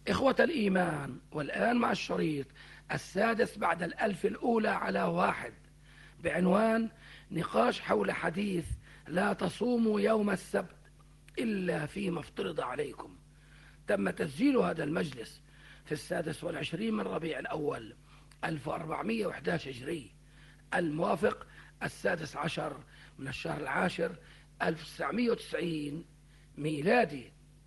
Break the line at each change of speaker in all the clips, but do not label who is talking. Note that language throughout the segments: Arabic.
إخوة الإيمان، والآن مع الشريط السادس بعد الألف الأولى على واحد، بعنوان نقاش حول حديث لا تصوموا يوم السبت إلا فيما افترض عليكم. تم تسجيل هذا المجلس في 26 من ربيع الأول 1411 هجري، الموافق 16 من الشهر العاشر 1990 ميلادي.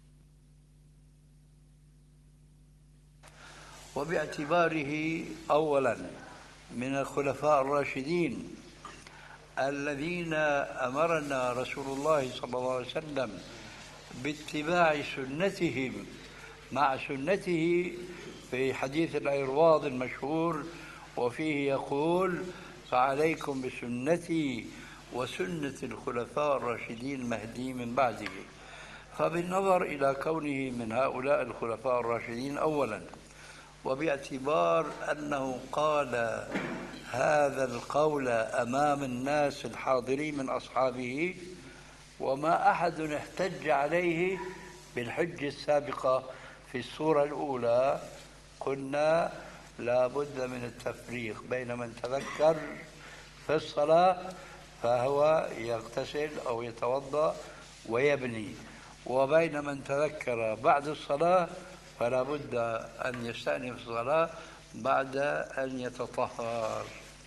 وباعتباره أولا من الخلفاء الراشدين الذين أمرنا رسول الله صلى الله عليه وسلم باتباع سنتهم مع سنته في حديث العرواض المشهور، وفيه يقول: فعليكم بسنتي وسنة الخلفاء الراشدين المهديين من بعده. فبالنظر إلى كونه من هؤلاء الخلفاء الراشدين أولا، وباعتبار أنه قال هذا القول أمام الناس الحاضرين من أصحابه، وما أحد احتج عليه بالحجة السابقة في السورة الأولى، قلنا لا بد من التفريق بين من تذكر في الصلاة فهو يغتسل أو يتوضأ ويبني، وبين من تذكر بعد الصلاة فلا بد أن يستأنف الصلاة بعد أن يتطهر.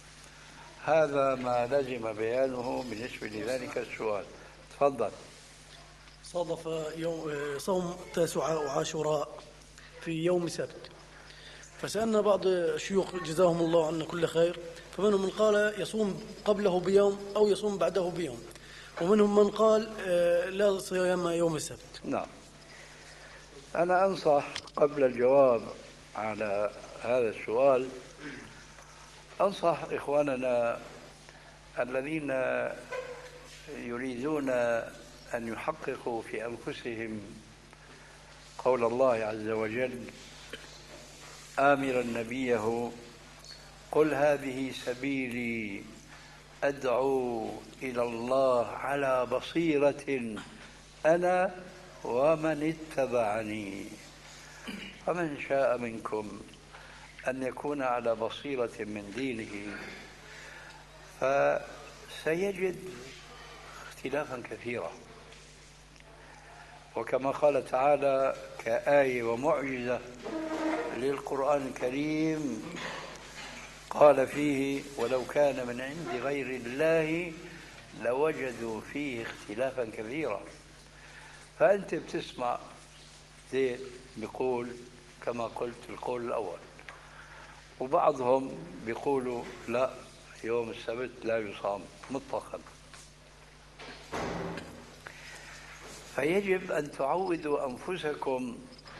هذا ما لزم بيانه بالنسبة لذلك السؤال. تفضل.
صادف يوم صوم تاسع وعاشوراء في يوم سبت، فسألنا بعض الشيوخ جزاهم الله عنا كل خير، فمنهم من قال يصوم قبله بيوم أو يصوم بعده بيوم، ومنهم من قال لا صيام يوم السبت.
نعم، أنا أنصح قبل الجواب على هذا السؤال، أنصح إخواننا الذين يريدون أن يحققوا في أنفسهم قول الله عز وجل آمرا نبيه: قل هذه سبيلي أدعو إلى الله على بصيرة أنا ومن اتبعني. فمن شاء منكم أن يكون على بصيرة من دينه فسيجد اختلافا كثيرا، وكما قال تعالى كآية ومعجزة للقرآن الكريم قال فيه: ولو كان من عند غير الله لوجدوا فيه اختلافا كثيرا. فأنت بتسمع زيد بيقول كما قلت القول الأول، وبعضهم بيقولوا لا، يوم السبت لا يصام مطلقا. فيجب أن تعودوا أنفسكم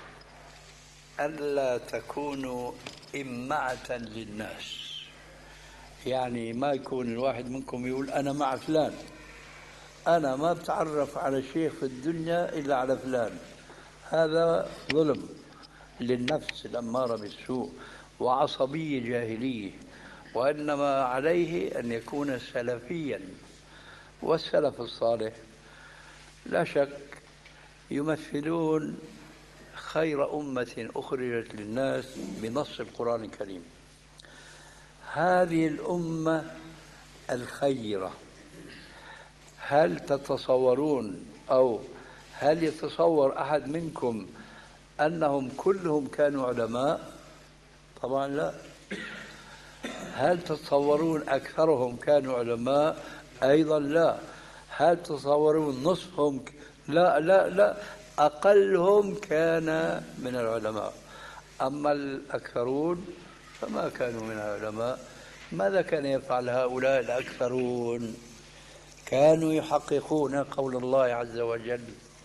ألا تكونوا إمعة للناس، يعني ما يكون الواحد منكم يقول أنا مع فلان، أنا ما بتعرف على شيخ في الدنيا إلا على فلان. هذا ظلم للنفس الأمارة بالسوء وعصبية جاهلية، وإنما عليه أن يكون سلفيا. والسلف الصالح لا شك يمثلون خير أمة أخرجت للناس بنص القرآن الكريم. هذه الأمة الخيرة، هل تتصورون أو هل يتصور أحد منكم أنهم كلهم كانوا علماء؟ طبعا لا. هل تتصورون أكثرهم كانوا علماء؟ أيضا لا. هل تتصورون نصفهم؟ لا لا لا، أقلهم كان من العلماء. أما الأكثرون فما كانوا من العلماء. ماذا كان يفعل هؤلاء الأكثرون؟ كانوا يحققون قول الله عز وجل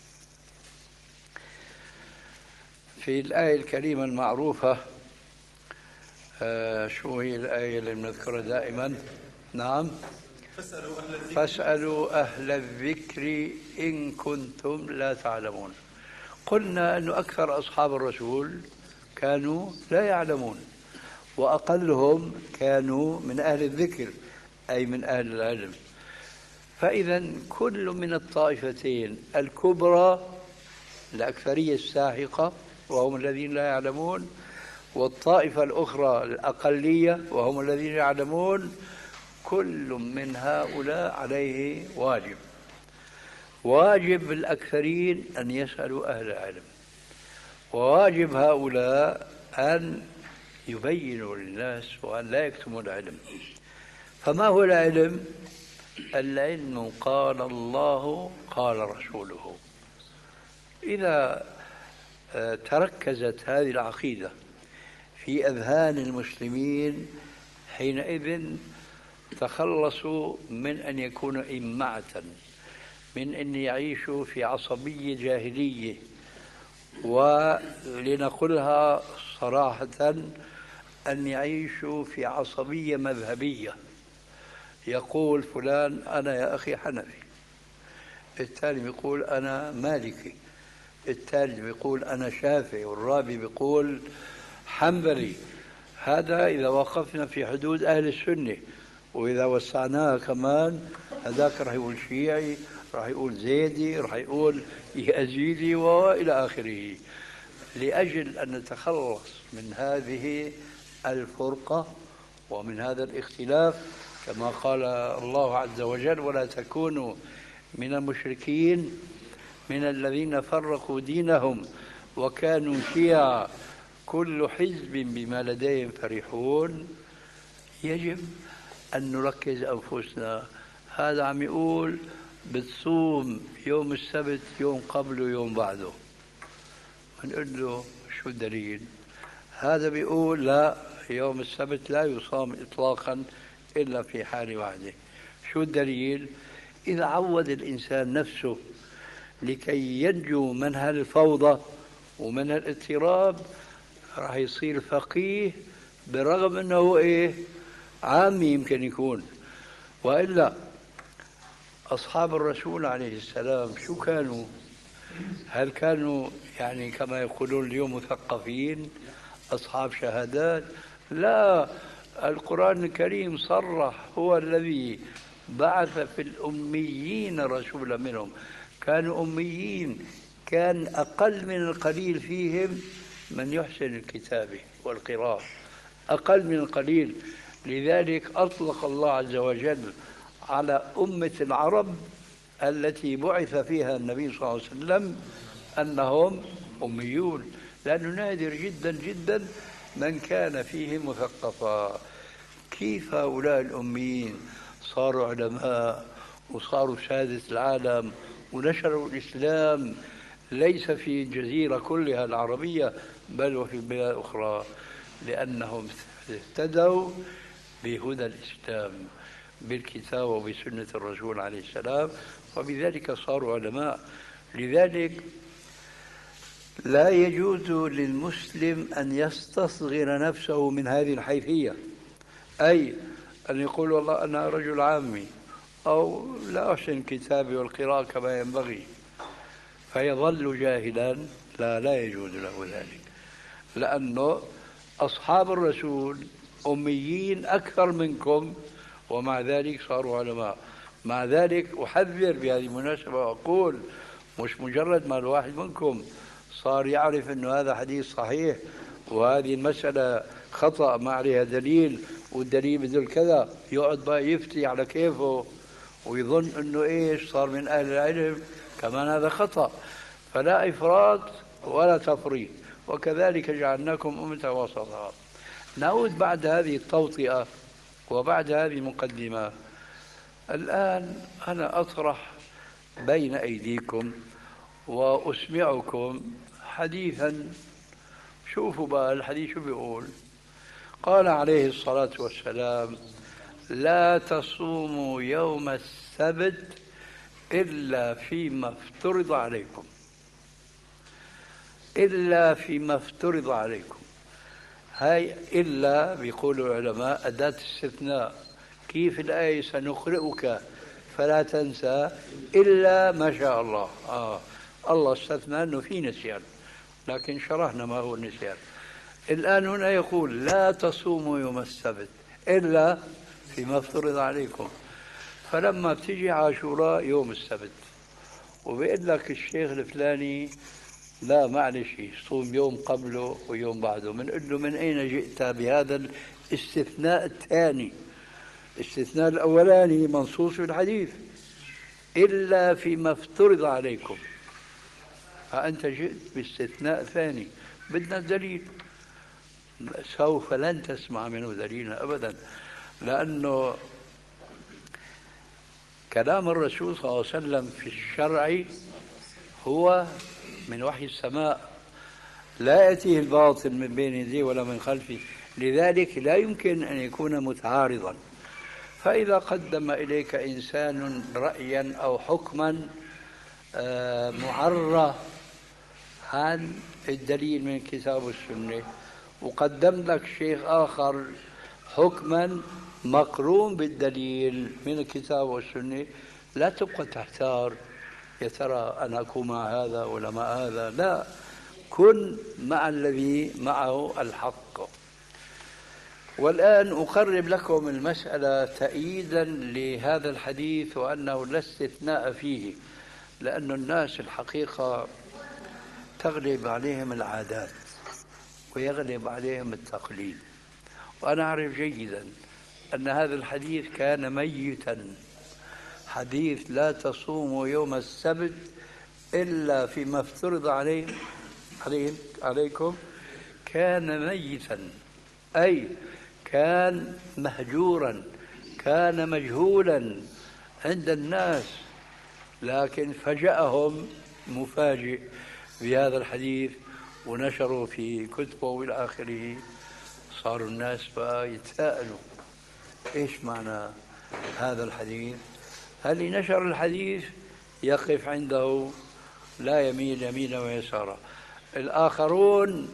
في الآية الكريمة المعروفة. شو هي الآية اللي بنذكرها دائما؟ نعم، فاسألوا أهل الذكر إن كنتم لا تعلمون. قلنا أن أكثر أصحاب الرسول كانوا لا يعلمون، وأقلهم كانوا من أهل الذكر أي من أهل العلم. فإذا كل من الطائفتين الكبرى، الأكثرية الساحقة، وهم الذين لا يعلمون، والطائفة الأخرى الأقلية وهم الذين يعلمون. كل من هؤلاء عليه واجب. واجب الأكثرين أن يسألوا أهل العلم، وواجب هؤلاء أن يبينوا للناس وأن لا يكتموا العلم. فما هو العلم؟ العلم قال الله قال رسوله. إذا تركزت هذه العقيدة في أذهان المسلمين حينئذ تخلصوا من أن يكونوا إمعة، من أن يعيشوا في عصبية جاهلية، ولنقلها صراحة أن يعيشوا في عصبية مذهبية. يقول فلان أنا يا أخي حنفي، الثاني بيقول أنا مالكي، الثالث بيقول أنا شافعي، والرابع بيقول حنبلي. هذا إذا وقفنا في حدود أهل السنة، وإذا وسعناها كمان هذاك راح يقول شيعي، راح يقول زيدي، راح يقول يزيدي وإلى آخره. لأجل أن نتخلص من هذه الفرقة ومن هذا الاختلاف، كما قال الله عز وجل: ولا تكونوا من المشركين من الذين فرقوا دينهم وكانوا شيعا كل حزب بما لديهم فرحون. يجب أن نركز أنفسنا. هذا عم يقول بتصوم يوم السبت يوم قبله يوم بعده، نقول له شو الدليل؟ هذا بيقول لا، يوم السبت لا يصام إطلاقا إلا في حال واحدة. شو الدليل؟ إذا عود الإنسان نفسه لكي ينجو من هالفوضى ومن الاضطراب راح يصير فقيه، برغم أنه عامي يمكن يكون. وإلا أصحاب الرسول عليه السلام شو كانوا؟ هل كانوا يعني كما يقولون اليوم مثقفين أصحاب شهادات؟ لا، القرآن الكريم صرح: هو الذي بعث في الأميين رسولا منهم. كانوا أميين، كان أقل من القليل فيهم من يحسن الكتابة والقراءة، أقل من القليل. لذلك أطلق الله عز وجل على أمة العرب التي بعث فيها النبي صلى الله عليه وسلم أنهم أميون، لأنه نادر جدا جدا من كان فيهم مثقفا. كيف هؤلاء الأميين صاروا علماء وصاروا سادة العالم ونشروا الإسلام ليس في الجزيرة كلها العربية بل وفي بلاد أخرى؟ لأنهم اهتدوا بهدى الإسلام بالكتاب وبسنة الرسول عليه السلام، وبذلك صاروا علماء. لذلك لا يجوز للمسلم أن يستصغر نفسه من هذه الحيثية، أي أن يقول والله أنا رجل عامي أو لا أحسن الكتاب والقراءة كما ينبغي فيظل جاهلا. لا يجوز له ذلك، لأنه أصحاب الرسول أميين أكثر منكم ومع ذلك صاروا علماء. مع ذلك أحذر بهذه المناسبة وأقول: مش مجرد ما الواحد منكم صار يعرف أنه هذا حديث صحيح وهذه المسألة خطأ ما عليها دليل والدليل بدل كذا، يقعد بقى يفتي على كيفه ويظن أنه صار من أهل العلم، كمان هذا خطأ. فلا إفراط ولا تفريط، وكذلك جعلناكم أمة وسطا. نعود بعد هذه التوطئة وبعد هذه المقدمة. الآن أنا أطرح بين أيديكم وأسمعكم حديثا. شوفوا بقى الحديث شو بيقول. قال عليه الصلاة والسلام: لا تصوموا يوم السبت إلا فيما افترض عليكم، إلا فيما افترض عليكم. هاي إلا بيقولوا العلماء أداة استثناء. كيف الآية سنقرئك فلا تنسى إلا ما شاء الله. الله استثنى أنه في نسيان، لكن شرحنا ما هو النسيان. الآن هنا يقول: لا تصوموا يوم السبت إلا فيما افترض عليكم. فلما بتيجي عاشوراء يوم السبت وبيقول لك الشيخ الفلاني لا معلش، صوم يوم قبله ويوم بعده. بنقول له من أين جئت بهذا الاستثناء الثاني؟ الاستثناء الأولاني منصوص في الحديث إلا فيما افترض عليكم، فأنت جئت باستثناء ثاني، بدنا الدليل. سوف لن تسمع منه دليلا أبدا، لأنه كلام الرسول صلى الله عليه وسلم في الشرع هو من وحي السماء، لا يأتيه الباطل من بين يديه ولا من خلفه، لذلك لا يمكن أن يكون متعارضا. فإذا قدم إليك إنسان رأيا أو حكما معرى عن الدليل من الكتاب والسنة، وقدم لك شيخ آخر حكما مقرون بالدليل من الكتاب والسنة، لا تبقى تحتار يا ترى أنا أكون مع هذا ولا مع هذا، لا، كن مع الذي معه الحق. والآن أقرب لكم المسألة تأييدا لهذا الحديث وأنه لا استثناء فيه، لأن الناس الحقيقة تغلب عليهم العادات ويغلب عليهم التقليد، وأنا أعرف جيدا أن هذا الحديث كان ميتا، حديث لا تصوموا يوم السبت إلا فيما افترض عليكم، كان ميتا، أي كان مهجورا، كان مجهولا عند الناس، لكن فجأهم مفاجئ بهذا الحديث ونشروا في كتبه وإلى آخره. صاروا الناس بقى يتساءلوا إيش معنى هذا الحديث؟ هل نشر الحديث يقف عنده لا يميل يمينا ويسارا. الآخرون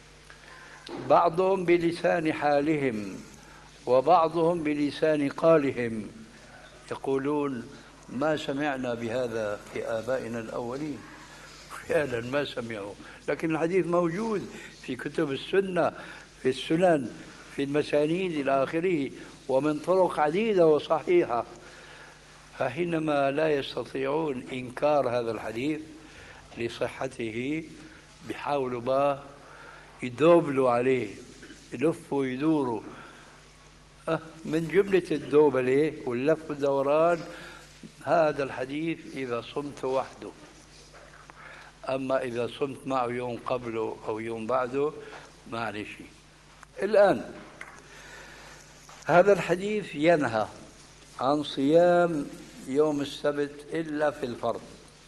بعضهم بلسان حالهم وبعضهم بلسان قالهم يقولون ما سمعنا بهذا في آبائنا الأولين، فعلا ما سمعوا، لكن الحديث موجود في كتب السنة، في السنن، في المسانيد إلى آخره، ومن طرق عديدة وصحيحة. فحينما لا يستطيعون إنكار هذا الحديث لصحته بيحاولوا بقى يدوبلوا عليه، يلفوا ويدوروا. من جملة الدوبلة واللف والدوران هذا الحديث إذا صمت وحده، أما إذا صمت معه يوم قبله أو يوم بعده ما عليه شيء. الآن هذا الحديث ينهى عن صيام يوم السبت إلا في الفرض.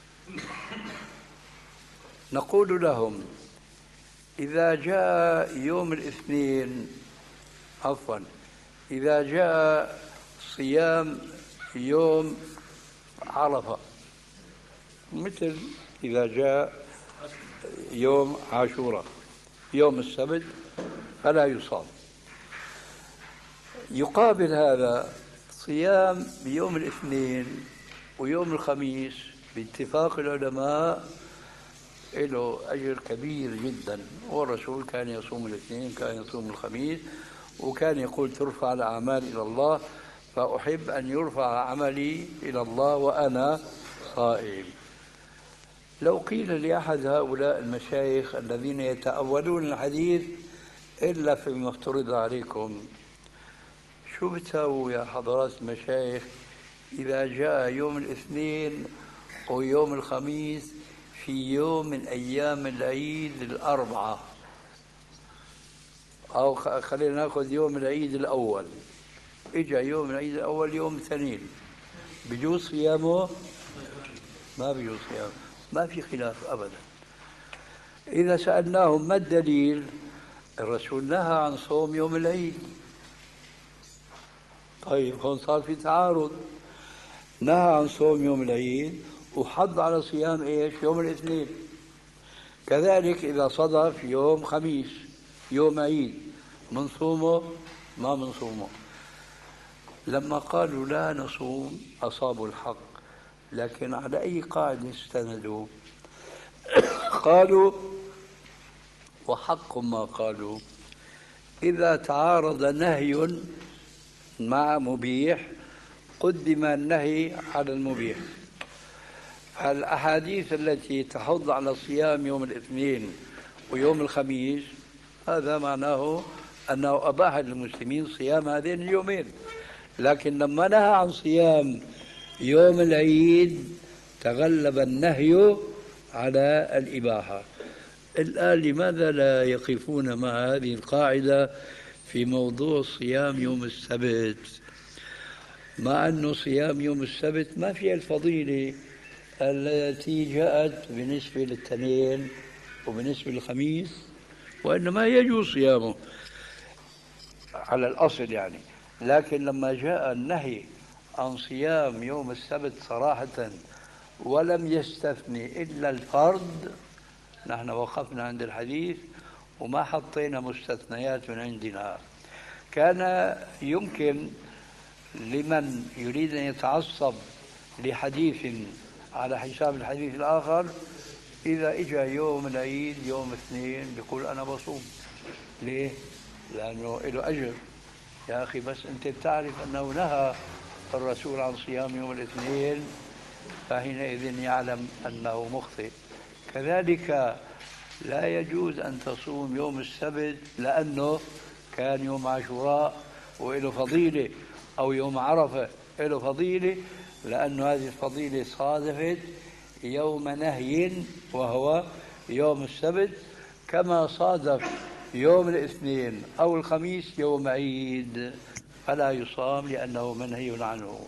نقول لهم إذا جاء يوم الاثنين، عفوا، إذا جاء صيام يوم عرفة، مثل إذا جاء يوم عاشوراء يوم السبت فلا يصام. يقابل هذا صيام يوم الاثنين ويوم الخميس باتفاق العلماء له أجر كبير جدا، والرسول كان يصوم الاثنين، كان يصوم الخميس، وكان يقول ترفع الأعمال إلى الله، فأحب أن يرفع عملي إلى الله وأنا صائم. لو قيل لأحد هؤلاء المشايخ الذين يتأولون الحديث إلا فيما افترض عليكم، شو بتساووا يا حضرات المشايخ إذا جاء يوم الاثنين ويوم الخميس في يوم من أيام العيد الأربعة، أو خلينا نأخذ يوم العيد الأول، إجا يوم العيد الأول يوم اثنين، بجوز صيامه؟ ما بجوز صيامه، ما في خلاف أبدا. إذا سألناهم ما الدليل؟ الرسول نهى عن صوم يوم العيد. طيب هون صار في تعارض، نهى عن صوم يوم العيد وحض على صيام ايش؟ يوم الاثنين. كذلك إذا صدف يوم خميس يوم عيد منصومه ما منصومه. لما قالوا لا نصوم أصابوا الحق، لكن على أي قاعدة استندوا؟ قالوا وحق ما قالوا إذا تعارض نهي مع مبيح قدم النهي على المبيح. الأحاديث التي تحض على صيام يوم الاثنين ويوم الخميس هذا معناه أنه أباح للمسلمين صيام هذين اليومين، لكن لما نهى عن صيام يوم العيد تغلب النهي على الإباحة. الآن لماذا لا يقفون مع هذه القاعدة في موضوع صيام يوم السبت، مع أنه صيام يوم السبت ما فيها الفضيلة التي جاءت بالنسبة للاثنين وبالنسبة للخميس، وإنما يجوز صيامه على الأصل يعني. لكن لما جاء النهي عن صيام يوم السبت صراحة ولم يستثني إلا الفرد، نحن وقفنا عند الحديث وما حطينا مستثنيات من عندنا. كان يمكن لمن يريد أن يتعصب لحديث على حساب الحديث الآخر إذا إجا يوم العيد يوم اثنين بيقول أنا بصوم. ليه؟ لأنه له أجر. يا أخي بس أنت بتعرف أنه نهى الرسول عن صيام يوم الاثنين، فحينئذ يعلم أنه مخطئ. كذلك لا يجوز أن تصوم يوم السبت لأنه كان يوم عاشوراء وله فضيلة، أو يوم عرفة له فضيلة، لأن هذه الفضيلة صادفت يوم نهي وهو يوم السبت، كما صادف يوم الاثنين أو الخميس يوم عيد، فلا يصام لأنه منهي عنه.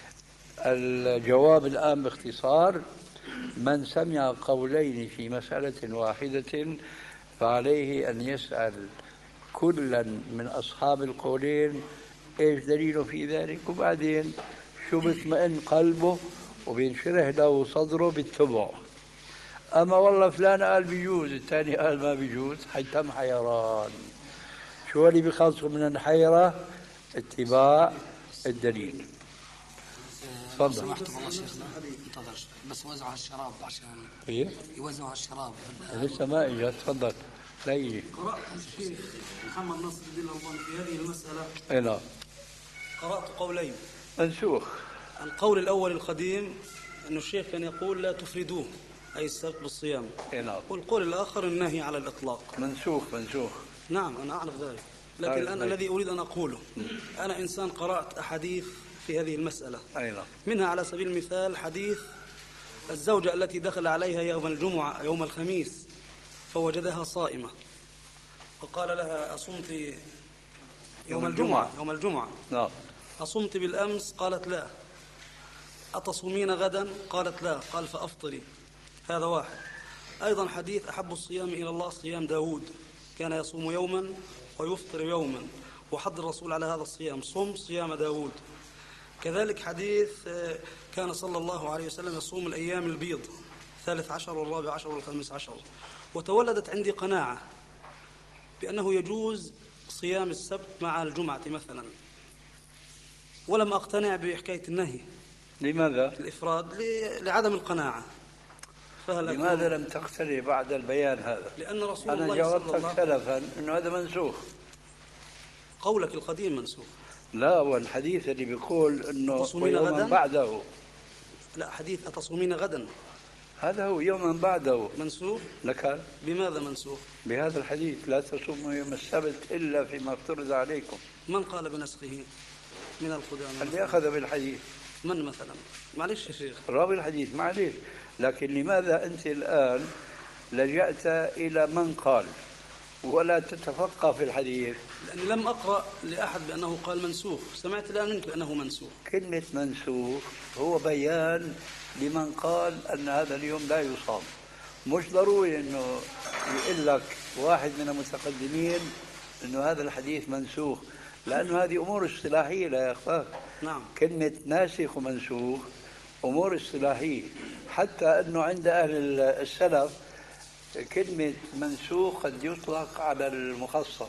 الجواب الآن باختصار: من سمع قولين في مسألة واحدة فعليه أن يسأل كلا من أصحاب القولين إيش دليله في ذلك، وبعدين شو بيطمئن قلبه وبينشرح له صدره بالتبع. أما والله فلان قال بيجوز الثاني قال ما بيجوز، حيتم حيران. شو اللي بيخلصوا من الحيرة؟ اتباع الدليل. تفضل.
سمحتم والله شيخنا انتظر بس وزعوا هالشراب عشان
ايه
يوزعوا هالشراب
لسه ما اجى. تفضل. لا يجي.
قرأت الشيخ محمد ناصر الدين الألباني في هذه المسألة.
اي نعم.
قرأت قولين.
منسوخ.
القول الأول القديم أن الشيخ كان يقول لا تفردوه أي السبت بالصيام.
اي نعم.
والقول الآخر النهي على الإطلاق.
منسوخ.
نعم أنا أعرف ذلك، لكن أنا الذي أريد أن أقوله أنا إنسان قرأت أحاديث في هذه المسألة.
أي نعم.
منها على سبيل المثال حديث الزوجة التي دخل عليها يوم الجمعة يوم الخميس فوجدها صائمة وقال لها أصمت يوم الجمعة
نعم.
أصمت بالأمس؟ قالت لا. أتصومين غدا؟ قالت لا. قال فأفطري. هذا واحد. أيضا حديث أحب الصيام إلى الله صيام داود، كان يصوم يوما ويفطر يوما، وحض الرسول على هذا الصيام صم صيام داود. كذلك حديث كان صلى الله عليه وسلم يصوم الأيام البيض 13 والرابع عشر وال15. وتولدت عندي قناعة بأنه يجوز صيام السبت مع الجمعة مثلا، ولم أقتنع بحكاية النهي.
لماذا؟
الإفراد لعدم القناعة.
لماذا لم تقتنع بعد البيان هذا؟
لأن رسول
أنا
الله
جاوبتك سلفا أنه هذا منسوخ.
قولك القديم منسوخ.
لا، والحديث اللي بيقول أنه
يوما
بعده.
لا، حديث أتصومين غدا
هذا هو يوما بعده
منسوخ.
لك
بماذا منسوخ؟
بهذا الحديث لا تصوموا يوم السبت إلا فيما افترض عليكم.
من قال بنسخه من القدامى؟
اللي أخذ بالحديث.
من مثلا؟ معلش يا شيخ،
راوي الحديث معلش. لكن لماذا أنت الآن لجأت إلى من قال ولا تتفقه في الحديث؟
لأني لم أقرأ لأحد بأنه قال منسوخ، سمعت الآن منك بأنه منسوخ.
كلمة منسوخ هو بيان لمن قال أن هذا اليوم لا يصام. مش ضروري أنه يقول لك واحد من المتقدمين أنه هذا الحديث منسوخ، لأنه هذه أمور اصطلاحية لا يخفاك.
نعم.
كلمة ناسخ ومنسوخ أمور اصطلاحية، حتى أنه عند أهل السلف كلمة منسوخ قد يطلق على المخصص،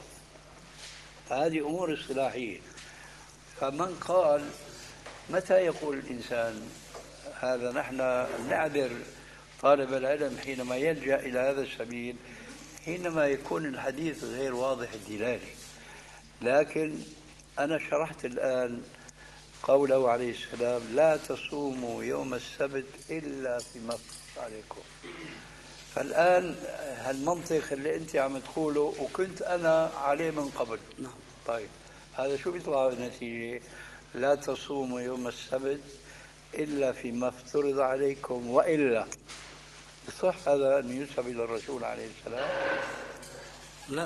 هذه أمور اصطلاحية. فمن قال متى يقول الإنسان هذا؟ نحن نعذر طالب العلم حينما يلجأ إلى هذا السبيل حينما يكون الحديث غير واضح الدلالة. لكن أنا شرحت الآن قوله عليه السلام لا تصوموا يوم السبت إلا فيما افترض عليكم. فالآن هالمنطق اللي أنت عم تقوله وكنت أنا عليه من قبل.
نعم.
طيب هذا شو بيطلع النتيجة؟ لا تصوموا يوم السبت إلا فيما افترض عليكم وإلا صح هذا أن ينسب إلى الرسول عليه السلام؟
لا.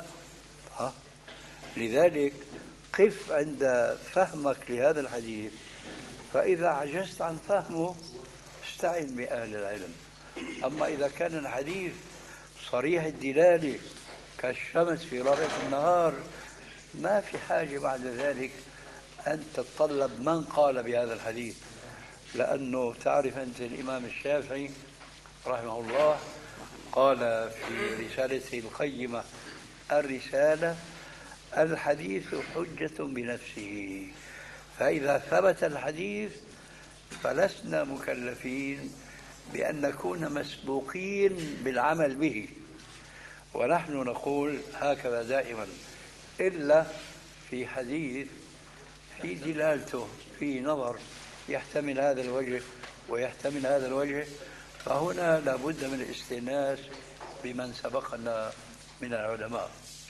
لذلك قف عند فهمك لهذا الحديث، فإذا عجزت عن فهمه استعن بأهل العلم. أما إذا كان الحديث صريح الدلالة كالشمس في رابعة النهار ما في حاجة بعد ذلك أن تتطلب من قال بهذا الحديث، لأنه تعرف أنت الإمام الشافعي رحمه الله قال في رسالته القيمة الرسالة الحديث حجة بنفسه، فإذا ثبت الحديث فلسنا مكلفين بأن نكون مسبوقين بالعمل به، ونحن نقول هكذا دائما إلا في حديث في دلالته في نظر يحتمل هذا الوجه ويحتمل هذا الوجه، فهنا لابد من الاستئناس بمن سبقنا من العلماء.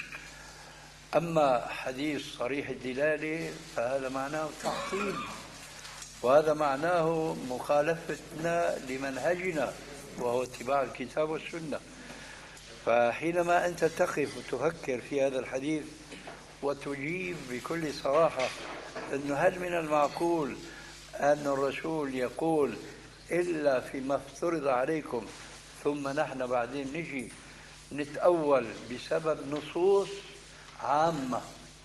أما حديث صريح الدلالة فهذا معناه تعطيل، وهذا معناه مخالفتنا لمنهجنا وهو اتباع الكتاب والسنة. فحينما أنت تقف وتفكر في هذا الحديث وتجيب بكل صراحة أنه هل من المعقول أن الرسول يقول إلا فيما افترض عليكم، ثم نحن بعدين نجي نتأول بسبب نصوص عامة.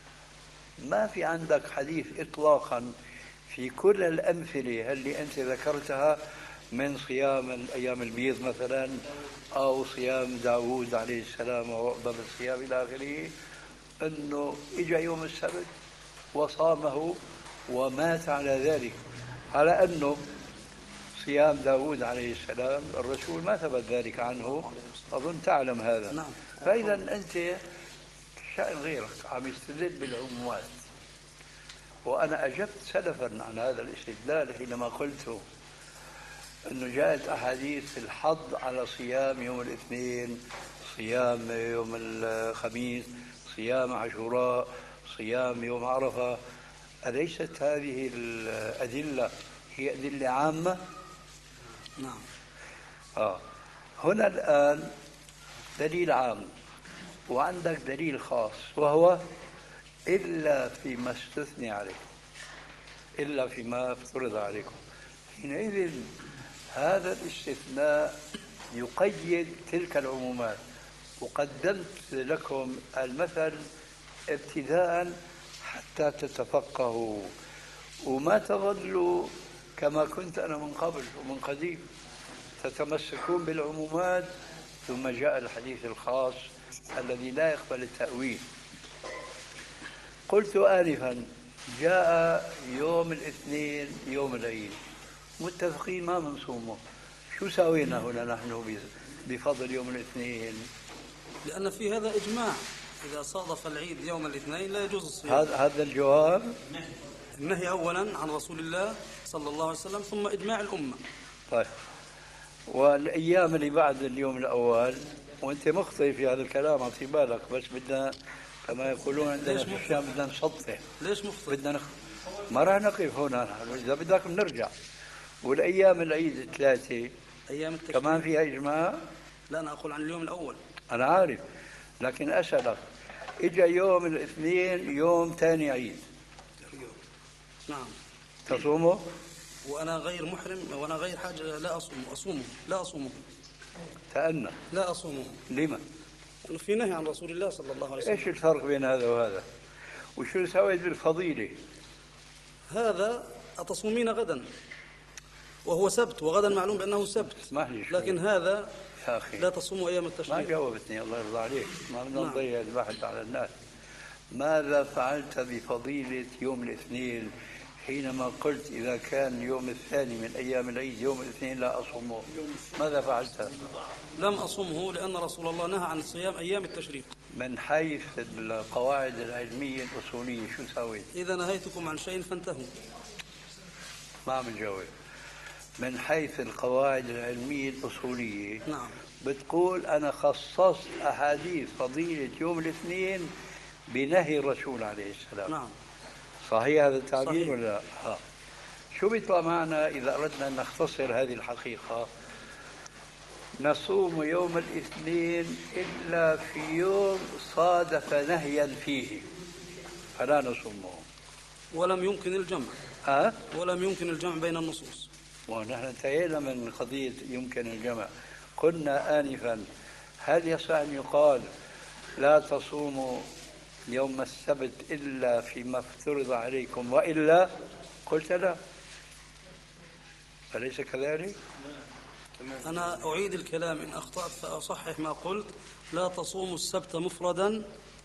ما في عندك حديث إطلاقا في كل الأمثلة اللي أنت ذكرتها من صيام الأيام البيض مثلا أو صيام داود عليه السلام وأفضل الصيام إلى آخره، أنه إجا يوم السبت وصامه ومات على ذلك، على أنه صيام داود عليه السلام الرسول ما ثبت ذلك عنه، أظن تعلم هذا.
نعم.
فإذا أنت شأن غيرك عم يستدل بالعمومات، وأنا أجبت سلفا عن هذا الاستدلال حينما قلت أنه جاءت أحاديث الحض على صيام يوم الاثنين، صيام يوم الخميس، صيام عاشوراء، صيام يوم عرفة. أليست هذه الأدلة هي أدلة عامة؟
نعم.
هنا الآن دليل عام وعندك دليل خاص وهو إلا فيما استثني عليكم، إلا فيما افترض عليكم. حينئذ هذا الاستثناء يقيد تلك العمومات. وقدمت لكم المثل ابتداء حتى تتفقهوا وما تظلوا كما كنت أنا من قبل ومن قديم تتمسكون بالعمومات، ثم جاء الحديث الخاص الذي لا يقبل التأويل. قلت آنفا جاء يوم الاثنين يوم العيد، متفقين ما منصومه، شو سوينا هنا نحن بفضل يوم الاثنين؟
لأن في هذا إجماع، إذا صادف العيد يوم الاثنين لا يجوز الصيام.
هذا الجواب.
النهي أولا عن رسول الله صلى الله عليه وسلم، ثم إجماع الأمة.
طيب، والأيام اللي بعد اليوم الأول، وأنت مخطئ في هذا الكلام أعطي بالك، بس بدنا كما يقولون عندنا في الشام بدنا نسطح.
ليش مخطئ؟
بدنا ما راح نقف هنا، إذا بدك بنرجع. والأيام العيد 3
أيام التشريق
كمان فيها إجماع؟
لا، أنا أقول عن اليوم الأول.
أنا عارف، لكن أسألك إجا يوم الاثنين يوم ثاني عيد،
نعم،
تصومه؟
وأنا غير محرم وأنا غير حاجة لا أصومه لا أصومه
تأنى.
لا أصومه.
لما؟
في نهي عن رسول الله صلى الله عليه وسلم.
إيش الفرق بين هذا وهذا؟ وشو سويت بالفضيلة؟
هذا أتصومين غدا وهو سبت، وغدا معلوم بأنه سبت، لكن هذا
يا أخي
لا تصوموا أيام
ما
التشريق.
جاوبتني، الله يرضى عليك، ما بدنا
نعم.
نضيع البحث على الناس. ماذا فعلت بفضيلة يوم الاثنين حينما قلت إذا كان يوم الثاني من أيام العيد يوم الاثنين لا أصومه؟ ماذا فعلت؟
لم أصومه لأن رسول الله نهى عن صيام أيام التشريق.
من حيث القواعد العلمية الأصولية شو سويت؟
إذا نهيتكم عن شيء فانتهوا.
ما بنجاوب. من حيث القواعد العلمية الأصولية
نعم.
بتقول أنا خصصت أحاديث فضيلة يوم الاثنين بنهي الرسول عليه السلام.
نعم.
صحيح هذا التعبير
صحيح.
ولا لا؟ شو بيطلع معنا إذا أردنا أن نختصر هذه الحقيقة؟ نصوم يوم الاثنين إلا في يوم صادف نهيا فيه فلا نصومه.
ولم يمكن الجمع. ولم يمكن الجمع بين النصوص.
ونحن انتهينا من قضية يمكن الجمع. قلنا آنفا هل يصح أن يقال لا تصوموا يوم السبت إلا فيما افترض عليكم وإلا؟ قلت لا، أليس كذلك؟
أنا أعيد الكلام إن أخطأت فأصحح ما قلت. لا تصوموا السبت مفردا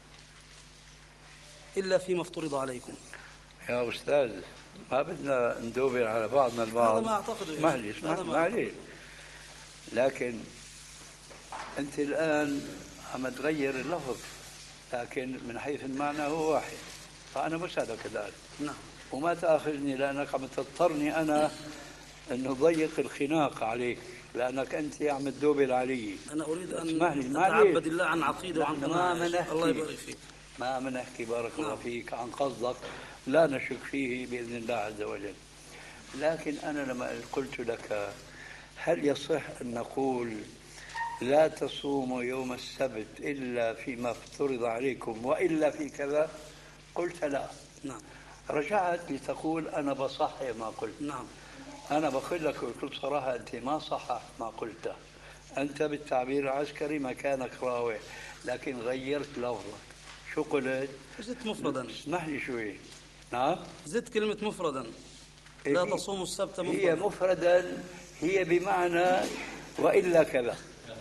إلا فيما افترض عليكم.
يا أستاذ ما بدنا ندوبر على بعضنا البعض.
هذا ما أعتقد.
معلش لكن أنت الآن عم تغير اللفظ، لكن من حيث المعنى هو واحد. فأنا بسألك الآن.
نعم.
وما تأخذني لأنك عم تضطرني أنا أن أضيق الخناق عليك، لأنك أنت عم تدوبل علي.
أنا أريد أن أتعبد الله عن عقيدة وعن قناعة.
الله يبارك فيك. ما عم نحكي بارك الله فيك عن قصدك لا نشك فيه بإذن الله عز وجل. لكن أنا لما قلت لك هل يصح أن نقول لا تصوموا يوم السبت إلا فيما افترض عليكم وإلا في كذا؟ قلت لا.
نعم.
رجعت لتقول أنا بصحح ما قلت.
نعم.
أنا بقول لك بكل صراحة أنت ما صححت ما قلته. أنت بالتعبير العسكري مكانك راوح، لكن غيرت لفظك. شو قلت؟
زدت مفردا.
اسمح لي شوي. نعم.
زدت كلمة مفردا. لا تصوموا السبت مفردا.
هي مفردا هي بمعنى وإلا كذا.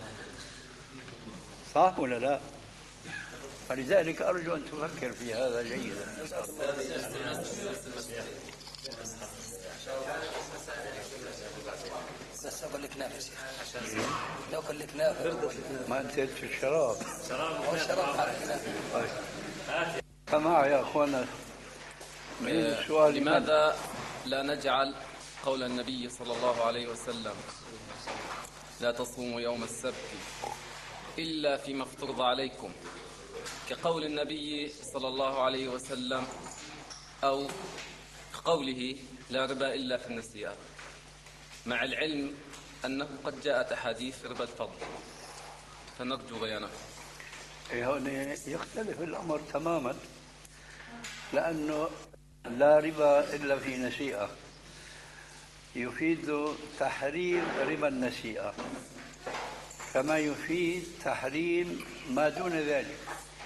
صح ولا لا؟ فلذلك أرجو أن تفكر في هذا جيدا.
بس أقول لك نافس لو قال لك نافس
ما انتهيت في الشراب.
هو الشراب حركة.
فمع يا أخوانا
لماذا لا نجعل قول النبي صلى الله عليه وسلم لا تصوموا يوم السبت إلا فيما افترض عليكم كقول النبي صلى الله عليه وسلم، أو قوله لا ربا إلا في النسيئة، مع العلم أنه قد جاءت أحاديث ربا الفضل، فنرجو بيانه.
هون يختلف الأمر تماما، لأنه لا ربا إلا في نسيئة يفيد تحريم ربا النسيئة كما يفيد تحريم ما دون ذلك.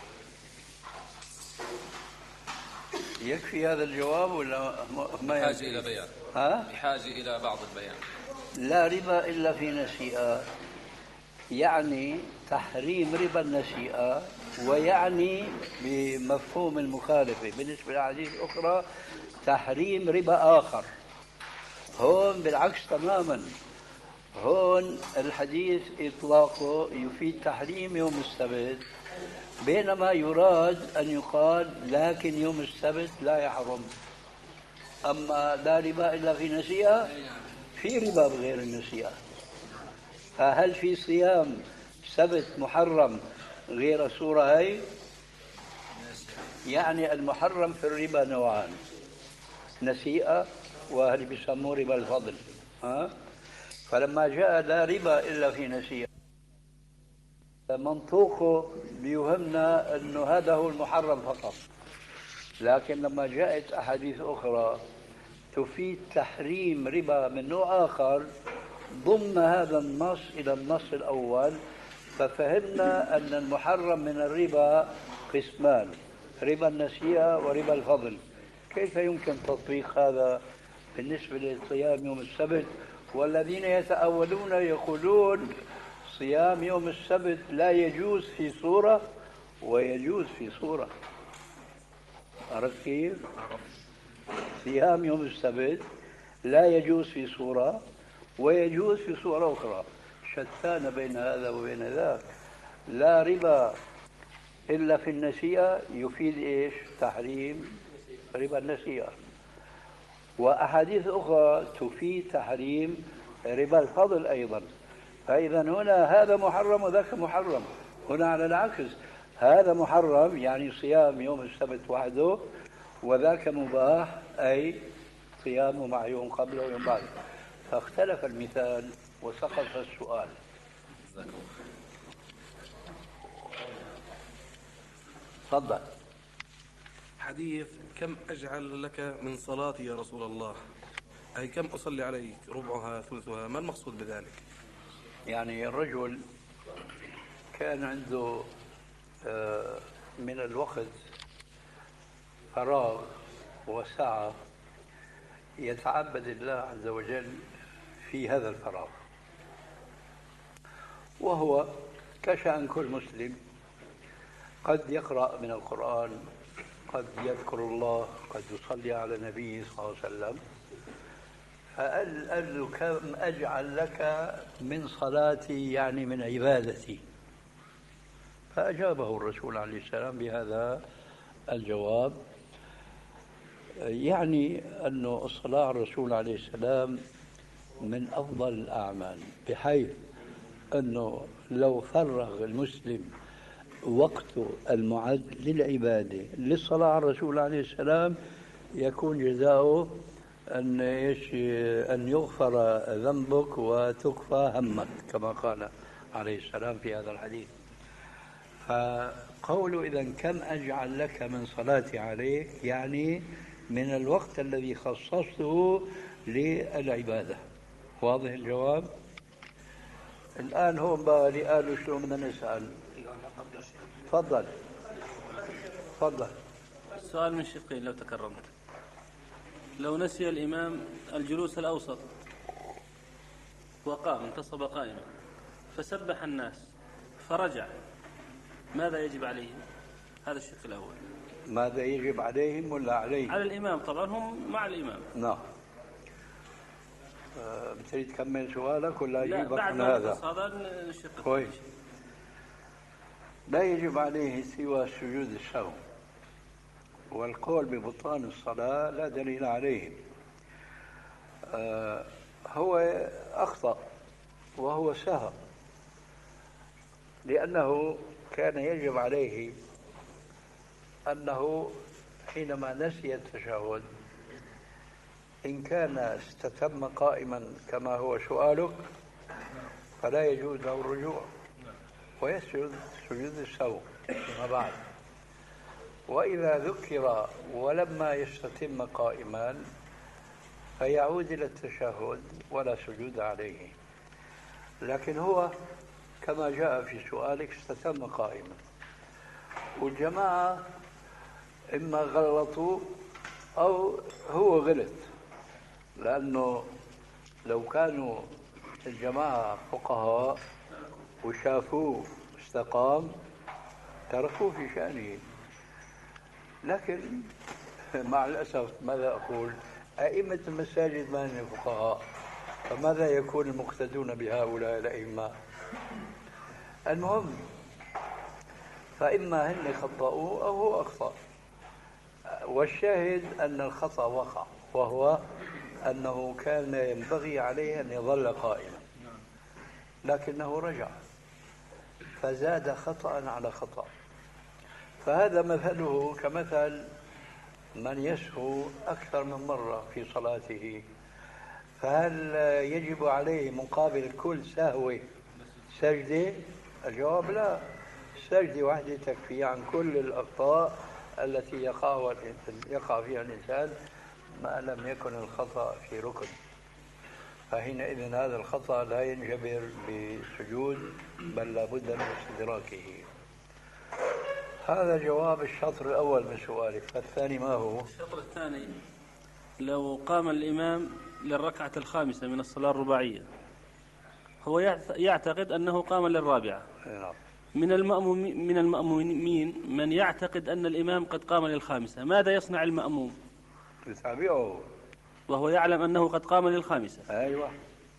يكفي هذا الجواب ولا ما
بحاجة إلى بيان؟ بحاجة إلى بعض البيان.
لا ربا إلا في نسيئة يعني تحريم ربا النسيئة، ويعني بمفهوم المخالفة بالنسبة للأحاديث الأخرى تحريم ربا آخر. هون بالعكس تماما، هون الحديث إطلاقه يفيد تحريم يوم السبت، بينما يراد أن يقال لكن يوم السبت لا يحرم. أما لا ربا إلا في نسيئة، في ربا بغير النسيئة. فهل في صيام سبت محرم غير الصورة هاي؟ يعني المحرم في الربا نوعان، نسيئة وهل بيسموه ربا الفضل. فلما جاء لا ربا إلا في نسيئة منطوقه بيوهمنا أنه هذا هو المحرم فقط، لكن لما جاءت أحاديث أخرى تفيد تحريم ربا من نوع آخر ضم هذا النص إلى النص الأول، ففهمنا أن المحرم من الربا قسمان، ربا النسيئة وربا الفضل. كيف يمكن تطبيق هذا بالنسبة لصيام يوم السبت؟ والذين يتأولون يقولون صيام يوم السبت لا يجوز في صورة ويجوز في صورة. عرفت كيف؟ صيام يوم السبت لا يجوز في صورة ويجوز في صورة أخرى، شتان بين هذا وبين ذاك. لا ربا إلا في النسيئة يفيد إيش؟ تحريم ربا النسيئة. وأحاديث أخرى تفيد تحريم ربا الفضل أيضا. فإذا هنا هذا محرم وذاك محرم. هنا على العكس، هذا محرم يعني صيام يوم السبت وحده، وذاك مباح أي صيامه مع يوم قبله ويوم بعده. فاختلف المثال وسقط السؤال. تفضل.
حديث كم أجعل لك من صلاتي يا رسول الله، أي كم أصلي عليك، ربعها ثلثها، ما المقصود بذلك؟
يعني الرجل كان عنده من الوقت فراغ وسعة يتعبد الله عز وجل في هذا الفراغ، وهو كشأن كل مسلم قد يقرأ من القرآن، قد يذكر الله، قد يصلي على النبي صلى الله عليه وسلم. فقال له كم أجعل لك من صلاتي يعني من عبادتي؟ فأجابه الرسول عليه السلام بهذا الجواب، يعني أن الصلاة على الرسول عليه السلام من أفضل الأعمال، بحيث أنه لو فرغ المسلم وقته المعد للعبادة للصلاة على الرسول عليه السلام يكون جزاؤه أن يغفر ذنبك وتكفى همك، كما قال عليه السلام في هذا الحديث. فقوله إذن كم أجعل لك من صلاتي عليك يعني من الوقت الذي خصصته للعبادة. واضح الجواب؟ الآن هون بقى اللي قالوا شو بدنا نسأل. تفضل تفضل.
السؤال من شقين لو تكرمت. لو نسي الإمام الجلوس الأوسط وقام انتصب قائما فسبح الناس فرجع، ماذا يجب عليهم؟ هذا الشق الأول.
ماذا يجب عليهم ولا عليهم؟
على الإمام طبعا، هم مع الإمام.
نعم. بتريد تكمل سؤالك ولا أجيبك عن
هذا؟
هذا
الشق
كويس. لا يجب عليه سوى سجود السهو، والقول ببطلان الصلاة لا دليل عليه. هو أخطأ وهو سهى، لأنه كان يجب عليه أنه حينما نسي التشهد إن كان استتم قائما كما هو سؤالك فلا يجوز له الرجوع ويسجد سجود السهو فيما بعد. وإذا ذكر ولما يستتم قائما فيعود إلى التشهد ولا سجود عليه. لكن هو كما جاء في سؤالك استتم قائما، والجماعة إما غلطوا أو هو غلط، لأنه لو كانوا الجماعة فقهاء وشافوه استقام تركوه في شأنه. لكن مع الأسف ماذا أقول، أئمة المساجد ما هم فقهاء، فماذا يكون المقتدون بهؤلاء الأئمة؟ المهم، فإما هن خطأوا أو هو أخطأ، والشاهد أن الخطأ وقع، وهو أنه كان ينبغي عليه أن يظل قائما لكنه رجع فزاد خطأ على خطأ. فهذا مثله كمثل من يسهو أكثر من مرة في صلاته، فهل يجب عليه مقابل كل سهو سجدة؟ الجواب لا، سجدة واحدة تكفي عن كل الأخطاء التي يقع فيها الإنسان ما لم يكن الخطأ في ركن. فحينئذ هذا الخطأ لا ينجبر بسجود بل لابد من استدراكه. هذا جواب الشطر الأول من سؤالك. فالثاني ما هو؟
الشطر الثاني، لو قام الإمام للركعة الخامسة من الصلاة الرباعية، هو يعتقد أنه قام للرابعة.
نعم.
من المأمومين من يعتقد أن الإمام قد قام للخامسة، ماذا يصنع المأموم؟
يتابعه
وهو يعلم أنه قد قام للخامسة.
أيوة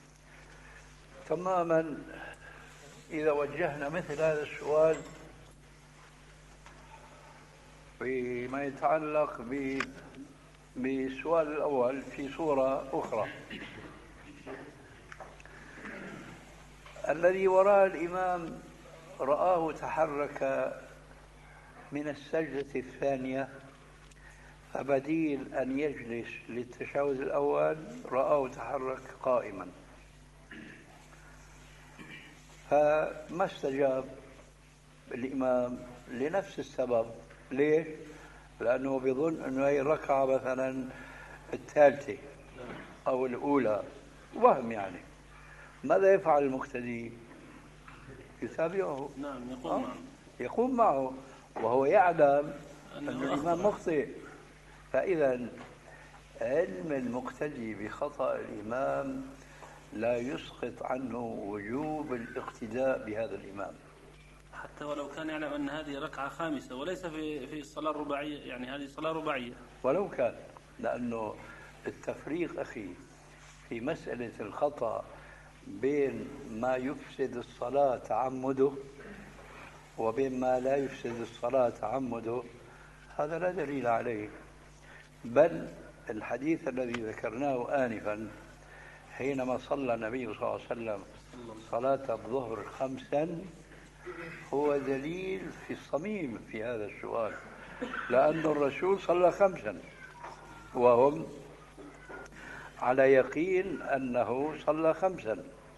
تماما. إذا وجهنا مثل هذا السؤال فيما يتعلق بالسؤال الأول في صورة أخرى. الذي وراء الإمام رآه تحرك من السجدة الثانية، فبديل أن يجلس للتشهد الأول رآه تحرك قائما، فما استجاب الإمام لنفس السبب. ليش؟ لأنه بيظن أنه هي الركعة مثلا الثالثة أو الأولى، وهم يعني. ماذا يفعل المقتدي؟ يتابعه.
نعم، يقوم معه.
يقوم معه وهو يعلم أن الإمام مخطئ. فإذا علم المقتدي بخطأ الإمام لا يسقط عنه وجوب الاقتداء بهذا الإمام،
حتى ولو كان يعلم أن هذه ركعة خامسة وليس في الصلاة الرباعية، يعني هذه صلاة رباعية
ولو كان. لأنه التفريق أخي في مسألة الخطأ بين ما يفسد الصلاة تعمده وبين ما لا يفسد الصلاة تعمده هذا لا دليل عليه. بل الحديث الذي ذكرناه آنفا حينما صلى النبي صلى الله عليه وسلم صلاة الظهر 5 هو دليل في الصميم في هذا السؤال، لأن الرسول صلى 5 وهم على يقين أنه صلى 5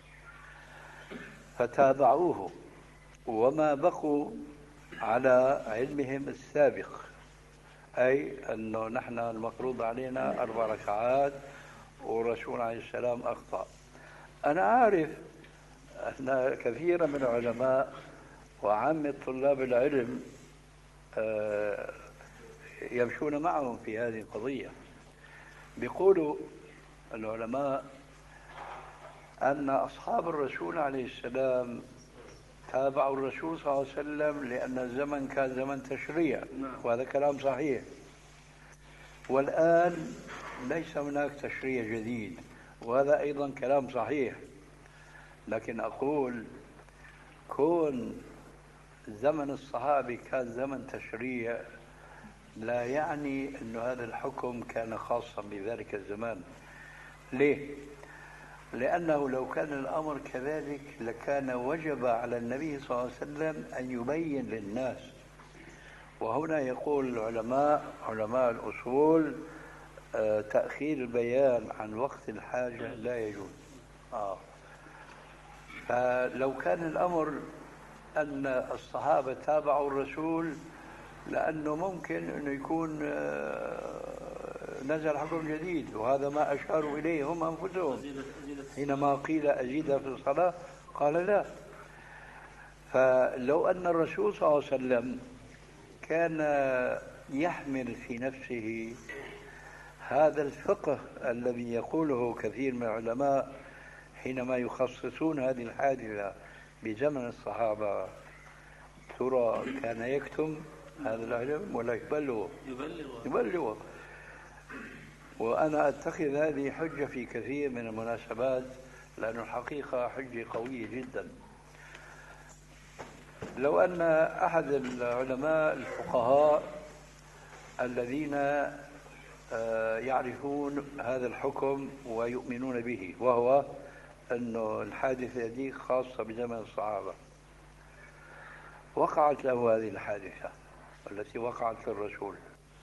فتابعوه، وما بقوا على علمهم السابق، أي أنه نحن المفروض علينا 4 ركعات والرسول عليه السلام أخطأ. أنا عارف أن كثيرا من العلماء وعامة طلاب العلم يمشون معهم في هذه القضية. بيقولوا العلماء أن أصحاب الرسول عليه السلام تابعوا الرسول صلى الله عليه وسلم لأن الزمن كان زمن تشريع، وهذا كلام صحيح. والآن ليس هناك تشريع جديد، وهذا أيضا كلام صحيح. لكن أقول كون زمن الصحابة كان زمن تشريع لا يعني أن هذا الحكم كان خاصا بذلك الزمان. ليه؟ لأنه لو كان الأمر كذلك لكان وجب على النبي صلى الله عليه وسلم أن يبين للناس. وهنا يقول العلماء علماء الأصول تأخير البيان عن وقت الحاجة لا يجوز. فلو كان الأمر أن الصحابة تابعوا الرسول لأنه ممكن أنه يكون نزل حكم جديد، وهذا ما أشاروا إليه هم أنفسهم حينما قيل أزيد في الصلاة قال لا. فلو أن الرسول صلى الله عليه وسلم كان يحمل في نفسه هذا الفقه الذي يقوله كثير من العلماء حينما يخصصون هذه الحادثة بزمن الصحابة، ترى كان يكتم هذا العلم ولا يبلغه؟ وأنا أتخذ هذه حجة في كثير من المناسبات، لأن الحقيقة حجة قوية جدا. لو أن أحد العلماء الفقهاء الذين يعرفون هذا الحكم ويؤمنون به، وهو أن الحادثة دي خاصة بزمن الصحابة، وقعت له هذه الحادثة التي وقعت للرسول،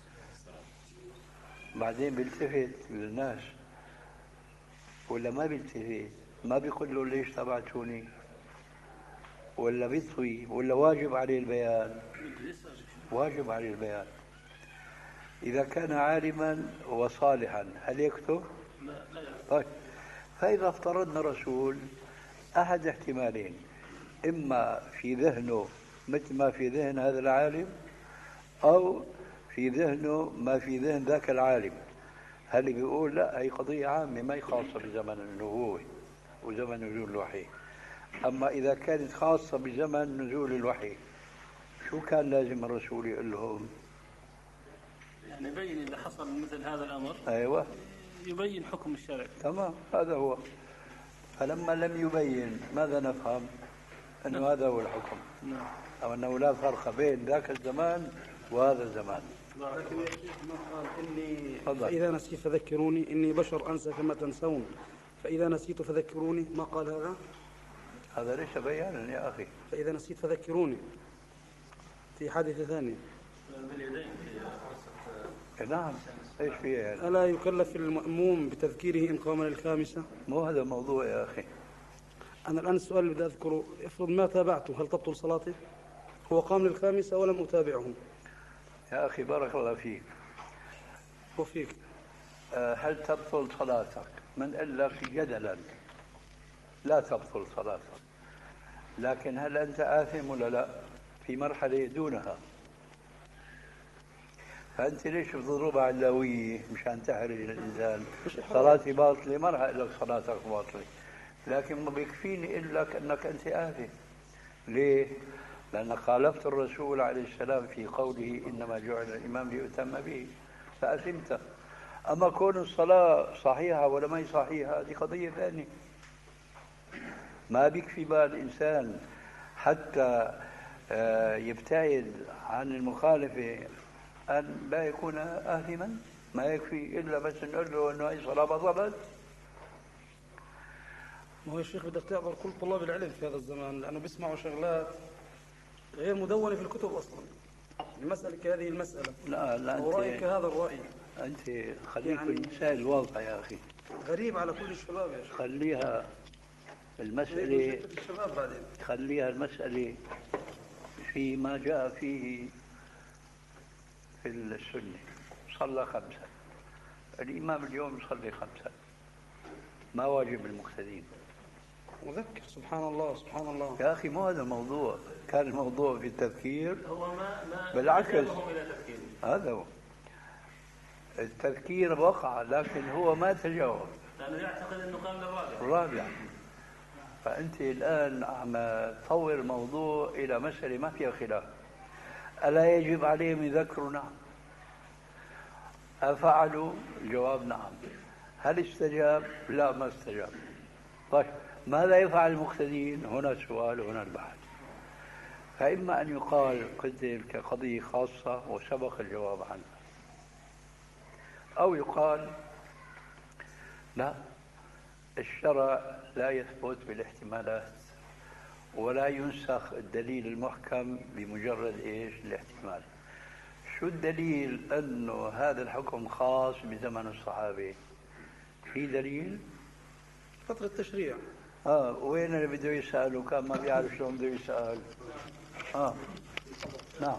بعدين بيلتفت للناس ولا ما بيلتفت؟ ما بيقول له ليش تبعتوني؟ ولا بيطوي؟ ولا واجب عليه البيان؟ واجب عليه البيان. إذا كان عالما وصالحا هل يكتب؟ طيب، فإذا افترضنا رسول أحد احتمالين: إما في ذهنه مثل ما في ذهن هذا العالم، أو في ذهنه ما في ذهن ذاك العالم. هل بيقول لا هي قضية عامة ما هي خاصة بزمن النبوة وزمن نزول الوحي؟ أما إذا كانت خاصة بزمن نزول الوحي شو كان لازم الرسول يقول لهم؟
يعني يبين إذا حصل مثل هذا الأمر.
أيوة،
يبين حكم الشرع.
تمام، هذا هو. فلما لم يبين ماذا نفهم؟ أنه هذا هو الحكم، أو أنه لا فرق بين ذاك الزمان وهذا زمان.
لكن يا شيخ ما قال إني
تفضل.
فإذا نسيت فذكروني إني بشر أنسى كما تنسون، فإذا نسيت فذكروني، ما قال هذا؟
هذا ليس بيانا يا أخي.
فإذا نسيت فذكروني في حادثة ثانية.
نعم، ايش فيها يعني؟
ألا يكلف المأموم بتذكيره إن قام للخامسة؟
مو هذا الموضوع يا أخي.
أنا الآن السؤال اللي بدي أذكره، افرض ما تابعته، هل تبطل صلاتي؟ هو قام للخامسة ولم أتابعه.
يا أخي بارك الله فيك.
وفيك.
هل تبطل صلاتك؟ من قال لك جدلا لا تبطل صلاتك، لكن هل أنت آثم ولا لا؟ في مرحلة دونها. فأنت ليش بتضربها علوية مشان تحرج الإنسان؟ صلاتي باطلة، ما راح أقول لك صلاتك باطلة، لكن ما بيكفيني أقول لك أنك أنت آثم. ليه؟ لأنك خالفت الرسول عليه السلام في قوله إنما جعل الإمام ليؤتم به، فأثمت. أما كون الصلاة صحيحة ولا ما هي صحيحة هذه قضية ثانية. ما بيكفي بقى الإنسان حتى يبتعد عن المخالفة أن لا يكون آثما. ما يكفي إلا بس نقول له أنه أي صلاة بطلت.
ما هو يا شيخ بدك تعذر كل طلاب العلم في هذا الزمان، لأنه بيسمعوا شغلات غير مدونة في الكتب أصلا. المسألة كهذه المسألة.
لا
ورأيك هذا الرأي.
أنت خليك بالمثال الواقع يا أخي.
غريب على كل الشباب يا شيخ.
خليها المسألة،
الشباب بعدين.
خليها المسألة فيما جاء فيه في السنة. صلى 5، الإمام اليوم يصلي 5، ما واجب المقتدين.
وذكر سبحان الله سبحان الله.
يا أخي مو هذا الموضوع، كان الموضوع في التذكير.
هو ما
بالعكس
إلى تفكيره.
هذا هو التذكير وقع، لكن هو ما تجاوب
لأنه يعتقد أنه قام
الرابع. فأنت الآن عم تطور الموضوع إلى مسألة ما فيها خلاف. ألا يجب عليهم يذكروا؟ نعم. أفعلوا؟ الجواب نعم. هل استجاب؟ لا ما استجاب. طيب ماذا يفعل المقتدين؟ هنا السؤال وهنا البحث. فإما أن يقال قدم كقضية خاصة وسبق الجواب عنها، أو يقال لا، الشرع لا يثبت بالاحتمالات ولا ينسخ الدليل المحكم بمجرد إيش؟ الاحتمال. شو الدليل أنه هذا الحكم خاص بزمن الصحابة؟ في دليل؟
فترة التشريع.
وين اللي بده يسأل وكان ما بيعرف شلون بده يسأل؟ نعم.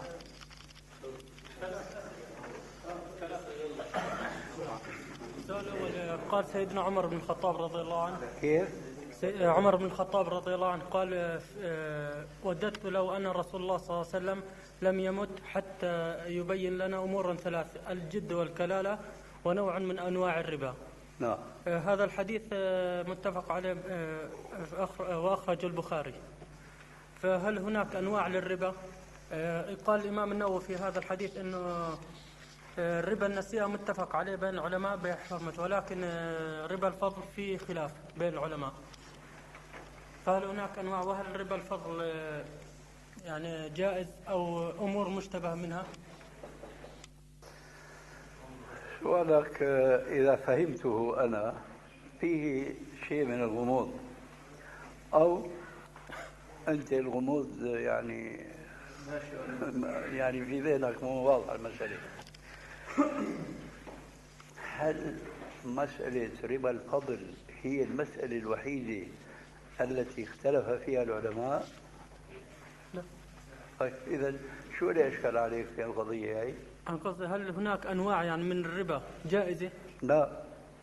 السؤال الأول، قال سيدنا عمر بن الخطاب رضي الله عنه.
كيف؟
عمر بن الخطاب رضي الله عنه قال وددت لو أن رسول الله صلى الله عليه وسلم لم يمت حتى يبين لنا أمورا 3: الجد والكلالة ونوع من أنواع الربا.
نعم.
هذا الحديث متفق عليه وأخرج البخاري. فهل هناك أنواع للربا؟ قال الإمام النووي في هذا الحديث أنه ربا النسيئة متفق عليه بين العلماء بحرمته، ولكن ربا الفضل فيه خلاف بين العلماء. فهل هناك أنواع؟ وهل ربا الفضل يعني جائز أو أمور مشتبه منها؟
سؤالك إذا فهمته أنا فيه شيء من الغموض، أو أنت الغموض يعني في ذهنك مو واضح المسألة. هل مسألة ربا الفضل هي المسألة الوحيدة التي اختلف فيها العلماء؟
لا.
طيب إذا شو اللي أشكل عليك في القضية هاي؟
أنا قصدي هل هناك أنواع يعني من الربا جائزة؟
لا.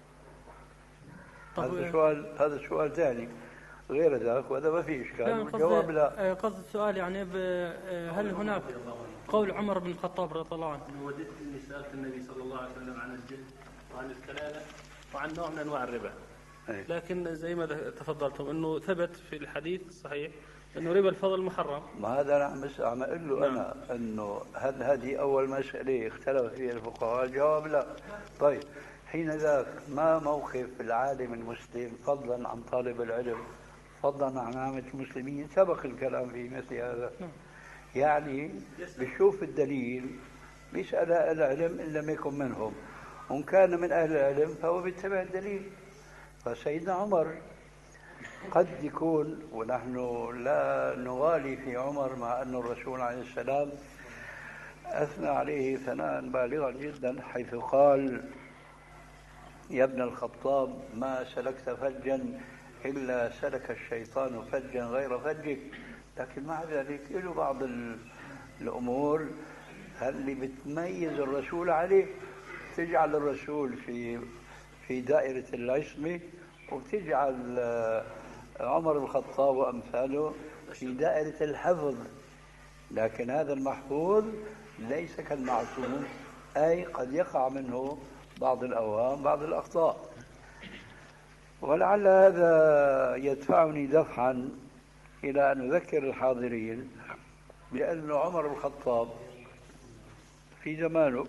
هذا سؤال ثاني غير ذاك، وهذا ما في إشكال. الجواب لا.
قصد السؤال يعني هل هناك قول عمر بن الخطاب رضي الله عنه.
وددت اني سالت النبي صلى الله عليه وسلم عن الجد وعن الكلاله وعن نوع من انواع الربا. لكن زي ما تفضلتم انه ثبت في الحديث الصحيح انه ربا الفضل محرم.
ما هذا انا عم اقول له انا انه هل هذه اول مساله اختلف فيها الفقهاء؟ الجواب لا. طيب حين ذاك ما موقف العالم المسلم فضلا عن طالب العلم فضلا عن عامة المسلمين؟ سبق الكلام في مثل هذا. يعني بشوف الدليل بيسأل أهل العلم إن لم يكن منهم، وإن كان من أهل العلم فهو بيتبع الدليل. فسيدنا عمر قد يكون، ونحن لا نغالي في عمر مع أن الرسول عليه السلام أثنى عليه ثناء بالغا جدا، حيث قال: يا ابن الخطاب ما سلكت فجا إلا سلك الشيطان فجا غير فجك. لكن مع ذلك له بعض الأمور اللي بتميز الرسول عليه، تجعل الرسول في دائرة العصمة، وبتجعل عمر بن الخطاب وأمثاله في دائرة الحفظ. لكن هذا المحفوظ ليس كالمعصوم، أي قد يقع منه بعض الأوهام، بعض الأخطاء. ولعل هذا يدفعني دفعا إلى أن أذكر الحاضرين بأن عمر بن الخطاب في زمانه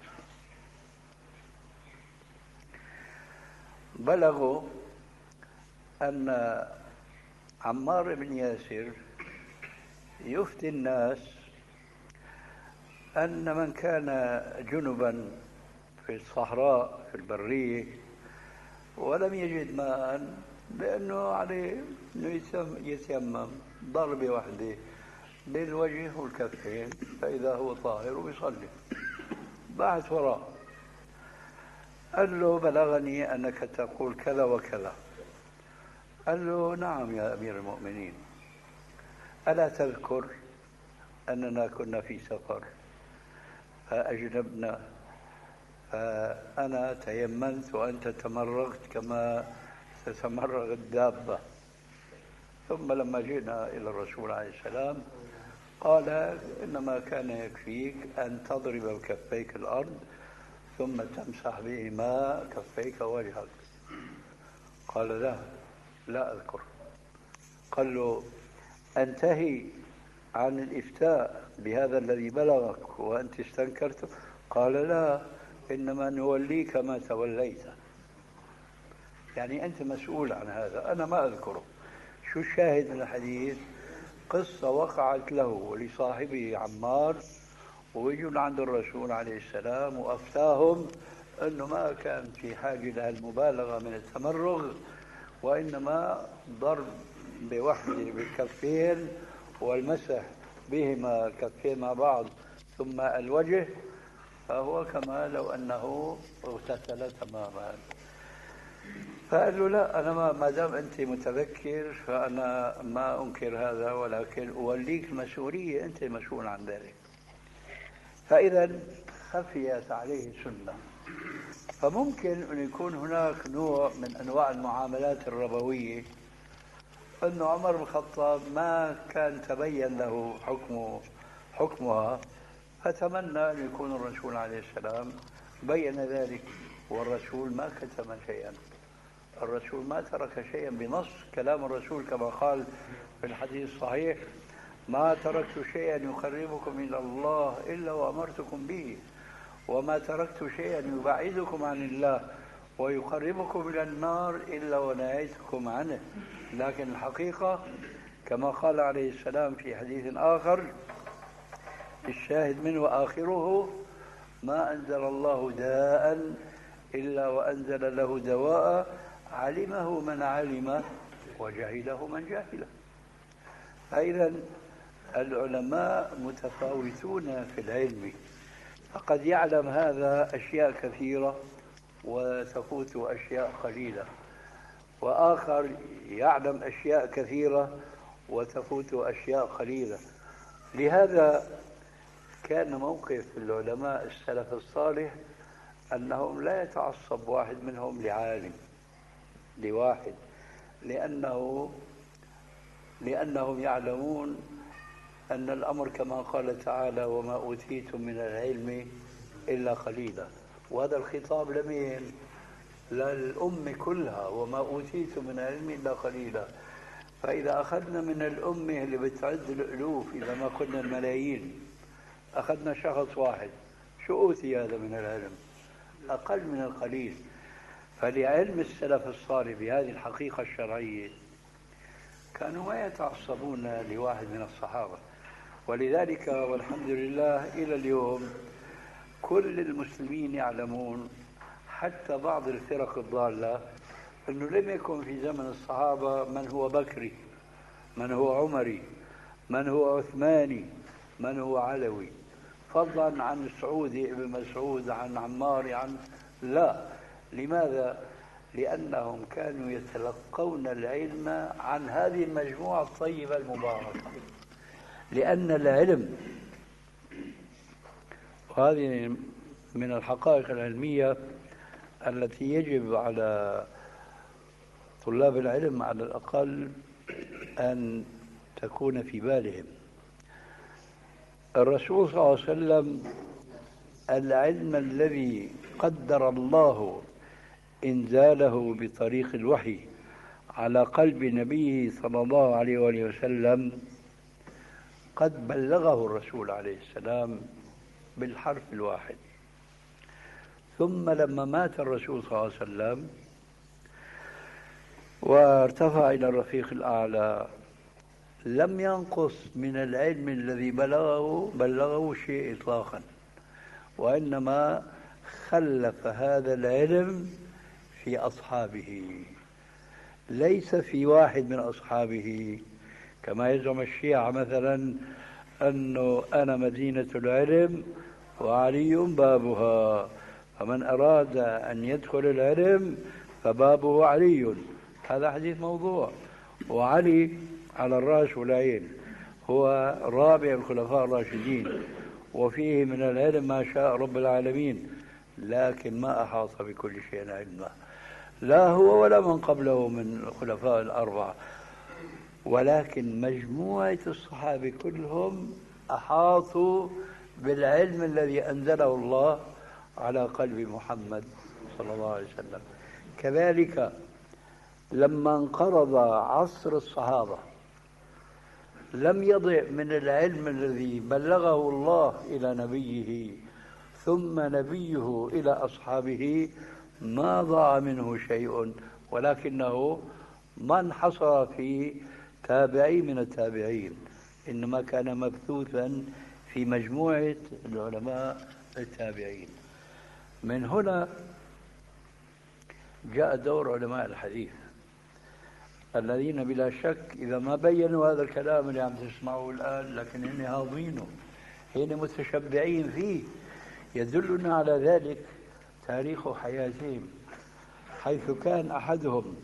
بلغوا أن عمار بن ياسر يفتي الناس أن من كان جنبا في الصحراء في البرية ولم يجد ماء، بأنه عليه أنه يتيمم ضربة واحدة للوجه والكفين، فإذا هو طاهر ويصلي. بعث وراء، قال له: بلغني أنك تقول كذا وكذا. قال له: نعم يا أمير المؤمنين، ألا تذكر أننا كنا في سفر فأجنبنا، فأنا تيممت وأنت تمرغت كما تتمرغ الدابة، ثم لما جئنا إلى الرسول عليه السلام قال: إنما كان يكفيك أن تضرب بكفيك الأرض ثم تمسح بهما كفيك وجهك. قال: لا أذكر. قال له: أنتهي عن الإفتاء بهذا الذي بلغك وأنت استنكرت؟ قال: لا، إنما نوليك ما توليت، يعني أنت مسؤول عن هذا، أنا ما أذكره. شو الشاهد من الحديث؟ قصة وقعت له ولصاحبه عمار، ويجوا عند الرسول عليه السلام وأفتاهم أنه ما كان في حاجة لهالمبالغة من التمرغ، وإنما ضرب بوحدة بالكفين والمسح بهما الكفين مع بعض ثم الوجه، فهو كما لو أنه اغتسل تماما. فقال له: لا، أنا ما دام أنت متذكر فأنا ما أنكر هذا، ولكن أوليك المسؤولية، أنت مسؤول عن ذلك. فإذا خفيت عليه سنة. فممكن أن يكون هناك نوع من أنواع المعاملات الربوية، أن عمر بن الخطاب ما كان تبين له حكمها، فتمنى أن يكون الرسول عليه السلام بين ذلك، والرسول ما كتم شيئا، الرسول ما ترك شيئا بنص كلام الرسول كما قال في الحديث الصحيح: ما تركت شيئا يقربكم إلى الله إلا وأمرتكم به، وما تركت شيئا يبعدكم عن الله ويقربكم إلى النار إلا ونهيتكم عنه. لكن الحقيقة كما قال عليه السلام في حديث آخر، الشاهد منه آخره: ما أنزل الله داء إلا وأنزل له دواء علمه من علم وجهله من جهله. فإذا العلماء متفاوتون في العلم، فقد يعلم هذا أشياء كثيرة وتفوت أشياء قليلة، وآخر يعلم أشياء كثيرة وتفوت أشياء قليلة. لهذا كان موقف العلماء السلف الصالح أنهم لا يتعصب واحد منهم لعالم لواحد، لأنهم يعلمون أن الأمر كما قال تعالى: وما أوتيتم من العلم إلا قليلا. وهذا الخطاب لمين؟ للأمة كلها: وما أوتيتم من العلم إلا قليلا. فإذا أخذنا من الأمة اللي بتعد الألوف، إذا ما كنا الملايين، أخذنا شخص واحد، شو أوتي هذا من العلم؟ أقل من القليل. فلعلم السلف الصالح بهذه الحقيقة الشرعية كانوا ما يتعصبون لواحد من الصحابة. ولذلك والحمد لله إلى اليوم كل المسلمين يعلمون حتى بعض الفرق الضالة أنه لم يكن في زمن الصحابة من هو بكري، من هو عمري، من هو عثماني، من هو علوي، فضلا عن السعودي ابن مسعود، عن عمار، عن لا. لماذا؟ لأنهم كانوا يتلقون العلم عن هذه المجموعة الطيبة المباركة. لأن العلم، وهذه من الحقائق العلمية التي يجب على طلاب العلم على الأقل أن تكون في بالهم. الرسول صلى الله عليه وسلم العلم الذي قدر الله إنزاله بطريق الوحي على قلب نبيه صلى الله عليه وآله وسلم قد بلغه الرسول عليه السلام بالحرف الواحد. ثم لما مات الرسول صلى الله عليه وسلم وارتفع إلى الرفيق الأعلى لم ينقص من العلم الذي بلغه شيء إطلاقا، وإنما خلف هذا العلم في أصحابه، ليس في واحد من أصحابه كما يزعم الشيعة مثلا أنه أنا مدينة العلم وعلي بابها، فمن أراد أن يدخل العلم فبابه علي. هذا حديث موضوع، وعلي على الرأس والعين هو رابع الخلفاء الراشدين، وفيه من العلم ما شاء رب العالمين، لكن ما أحاط بكل شيء علما، لا هو ولا من قبله من الخلفاء الأربعة، ولكن مجموعة الصحابة كلهم أحاطوا بالعلم الذي أنزله الله على قلب محمد صلى الله عليه وسلم. كذلك لما انقرض عصر الصحابة لم يضع من العلم الذي بلغه الله إلى نبيه ثم نبيه إلى أصحابه ما ضاع منه شيء، ولكنه ما انحصر في تابعي من التابعين، إنما كان مبثوثا في مجموعة العلماء التابعين. من هنا جاء دور علماء الحديث الذين بلا شك إذا ما بينوا هذا الكلام اللي عم تسمعوه الآن لكن هن هاضينه، هن متشبعين فيه. يدلنا على ذلك تاريخ حياتهم، حيث كان أحدهم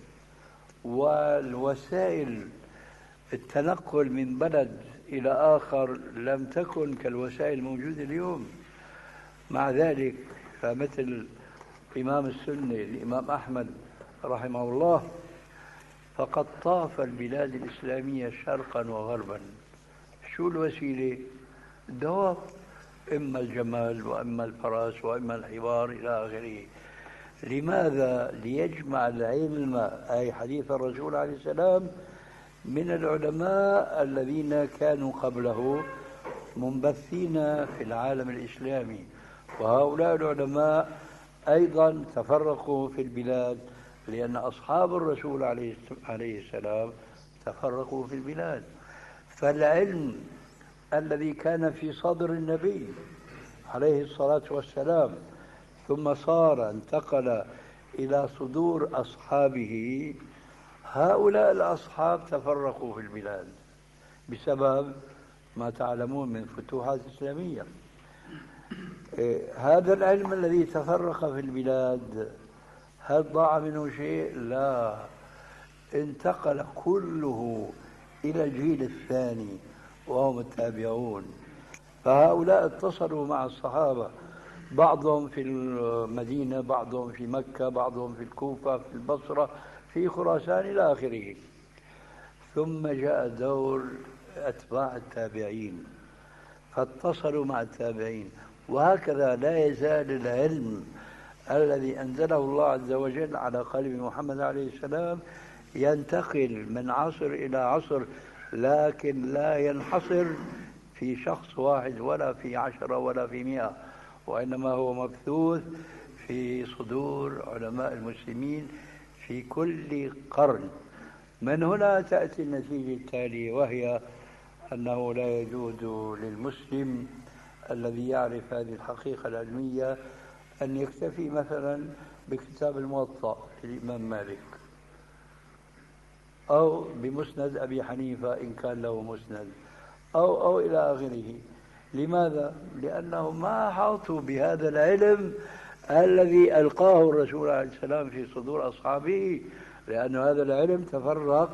والوسائل التنقل من بلد إلى آخر لم تكن كالوسائل الموجودة اليوم. مع ذلك فمثل إمام السنة الإمام أحمد رحمه الله فقد طاف البلاد الإسلامية شرقا وغربا. شو الوسيلة؟ الدواب، إما الجمال وإما الفرس وإما الحوار إلى آخره. لماذا؟ ليجمع العلم، أي حديث الرسول عليه السلام، من العلماء الذين كانوا قبله منبثين في العالم الإسلامي، وهؤلاء العلماء أيضا تفرقوا في البلاد لأن أصحاب الرسول عليه السلام تفرقوا في البلاد. فالعلم الذي كان في صدر النبي عليه الصلاة والسلام ثم انتقل إلى صدور أصحابه، هؤلاء الأصحاب تفرقوا في البلاد بسبب ما تعلمون من فتوحات إسلامية. هذا العلم الذي تفرق في البلاد هل ضاع منه شيء؟ لا، انتقل كله إلى الجيل الثاني وهم التابعون. فهؤلاء اتصلوا مع الصحابة، بعضهم في المدينة، بعضهم في مكة، بعضهم في الكوفة، في البصرة، في خراسان إلى آخره. ثم جاء دور أتباع التابعين فاتصلوا مع التابعين، وهكذا لا يزال العلم الذي أنزله الله عز وجل على قلب محمد عليه السلام ينتقل من عصر إلى عصر، لكن لا ينحصر في شخص واحد ولا في 10 ولا في 100، وإنما هو مبثوث في صدور علماء المسلمين في كل قرن. من هنا تأتي النتيجة التالية، وهي أنه لا يجوز للمسلم الذي يعرف هذه الحقيقة العلمية أن يكتفي مثلا بكتاب الموطأ للإمام مالك أو بمسند أبي حنيفة إن كان له مسند أو إلى آخره. لماذا؟ لأنهم ما أحاطوا بهذا العلم الذي ألقاه الرسول عليه السلام في صدور أصحابه، لأن هذا العلم تفرق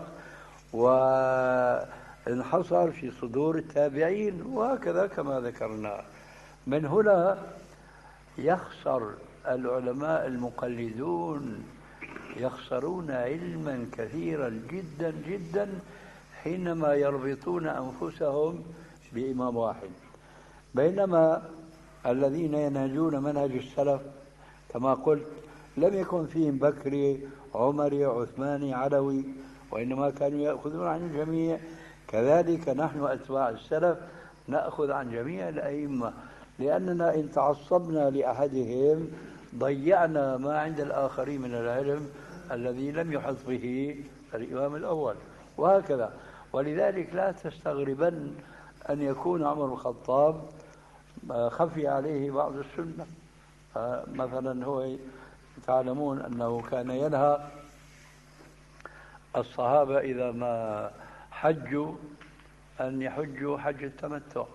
وانحصر في صدور التابعين، وهكذا كما ذكرنا. من هنا يخسر العلماء المقلدون، يخسرون علما كثيرا جدا جدا حينما يربطون أنفسهم بإمام واحد، بينما الذين ينهجون منهج السلف كما قلت لم يكن فيهم بكري عمري عثماني علوي، وإنما كانوا يأخذون عن الجميع. كذلك نحن أتباع السلف نأخذ عن جميع الأئمة، لأننا إن تعصبنا لأحدهم ضيعنا ما عند الآخرين من العلم الذي لم يحط به الإمام الأول، وهكذا. ولذلك لا تستغربن أن يكون عمر الخطاب خفي عليه بعض السنة. مثلا هو تعلمون أنه كان ينهى الصحابة إذا ما حجوا أن يحجوا حج التمتع.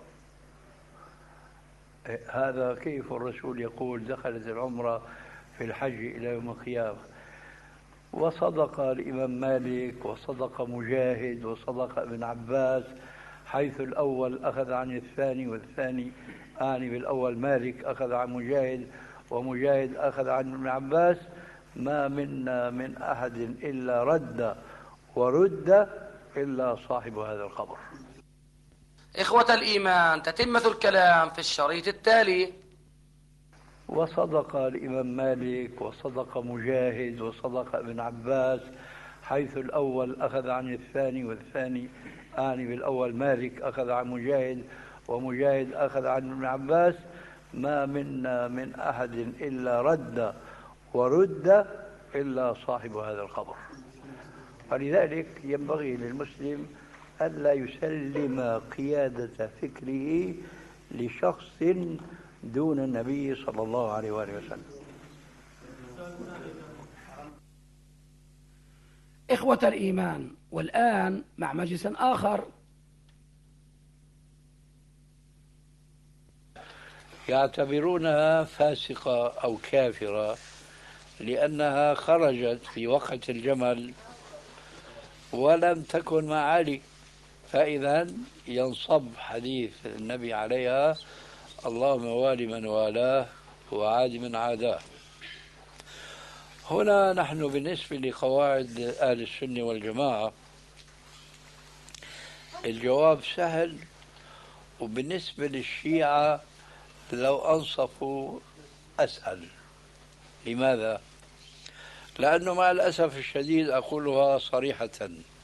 هذا كيف الرسول يقول دخلت العمرة في الحج إلى يوم القيامة؟ وصدق الإمام مالك وصدق مجاهد وصدق ابن عباس، حيث الأول أخذ عن الثاني، والثاني أعني بالأول مالك أخذ عن مجاهد، ومجاهد أخذ عن ابن عباس. ما منا من أحد إلا رد ورد إلا صاحب هذا القبر.
إخوة الإيمان، تتمة الكلام في الشريط التالي.
وصدق الإمام مالك وصدق مجاهد وصدق ابن عباس، حيث الأول أخذ عن الثاني، والثاني أعني بالأول مالك أخذ عن مجاهد، ومجاهد أخذ عن ابن عباس. ما منا من أحد إلا رد ورد إلا صاحب هذا القبر. فلذلك ينبغي للمسلم ألا يسلم قيادة فكره لشخص دون النبي صلى الله عليه وآله وسلم.
إخوة الإيمان، والآن مع مجلس آخر.
يعتبرونها فاسقة أو كافرة لأنها خرجت في وقت الجمل ولم تكن مع علي، فإذا ينصب حديث النبي عليها: اللهم والي من والاه وعاد من عاداه. هنا نحن بالنسبة لقواعد أهل السنة والجماعة الجواب سهل، وبالنسبة للشيعة لو أنصفوا أسهل. لماذا؟ لأنه مع الأسف الشديد أقولها صريحة،